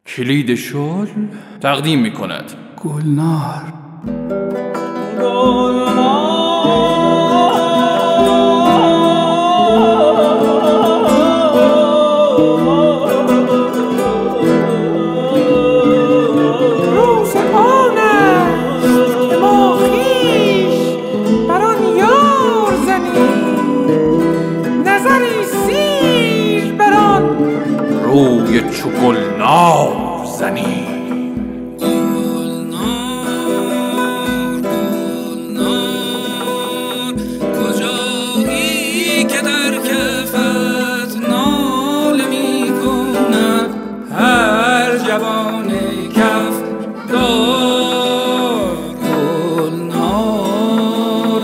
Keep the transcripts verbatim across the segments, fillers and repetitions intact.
کلید شل تقدیم می کند گلنار. روز آن است که ما خویش بر آن یار زنیم، نظری سیر بر آن روی چو گلنار زنیم. جوان کف دار گلنار،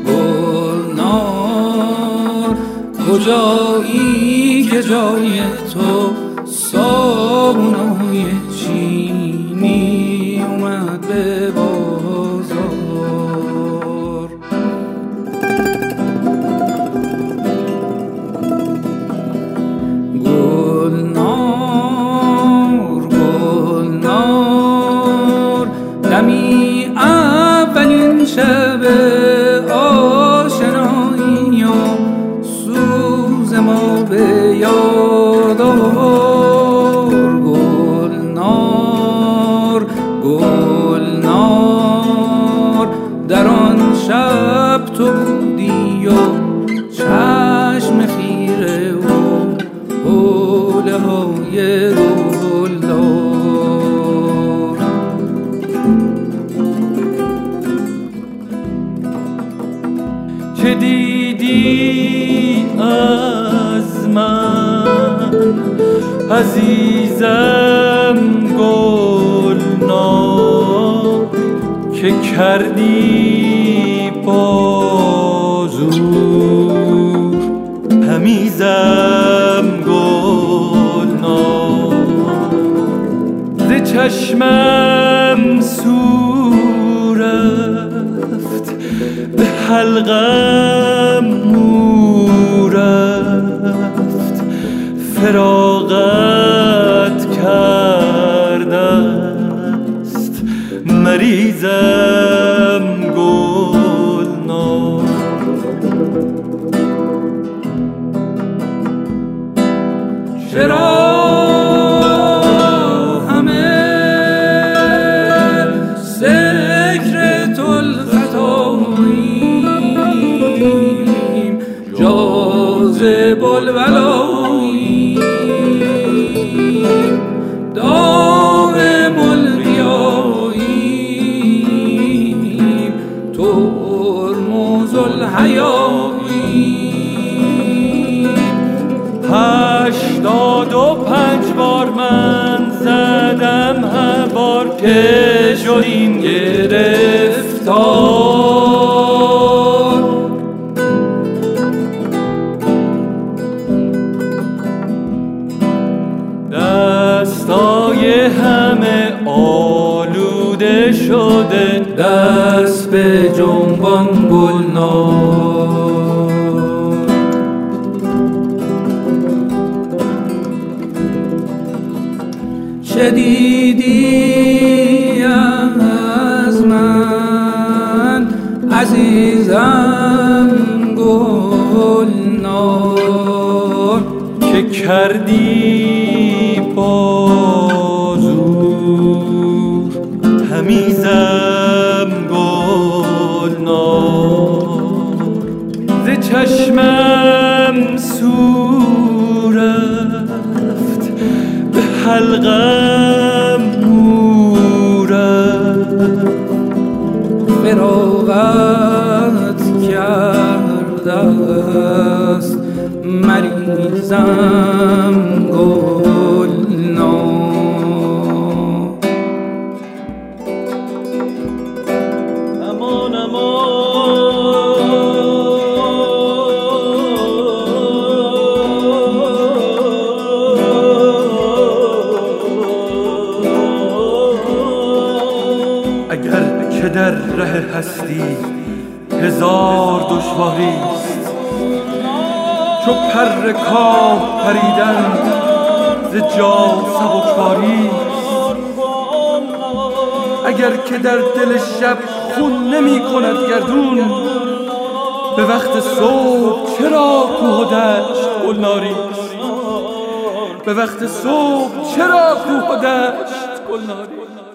گلنار کجایی که جای تو صابونای چینی اومد به بازار. گلنار دمی اولین شب آشنایی و سوز ما به یاد آور. گلنار گلنار در آن شب تو بودی و چشم خیره و حوله های گلدار. چه دیدی از من عزیزم گلنار، که کردی بازور همیزم گلنار. ز چشمم سو رفت به حلقم مو رفت، فراغت کردست مریضم گلنار. چرا همه سکر تلختاییم، جاذب الولاییم، دائم الریاییم، ترمز الحیاییم. هشتاد و پنج بار من زدم هر بار که شدیم گرفتار. دستای همه آلوده شده، دست به جنبان گلنار. چه دیدی از من عزیزم گلنار، که کردی بازور همیزم گلنار. ز چشمم سو رفت به حلقم مو رفت، فراغت کرده است مریضم گلنار. امان امان اگر که در ره هستی هزار دشواری است، چو پر کاه پریدن ز جا سبکباری است. مگر که در دل شب خون نمی کند گردون. به وقت صبح چرا کوه و دشت گلناریست؟ به وقت صبح چرا کوه و دشت گلناریست؟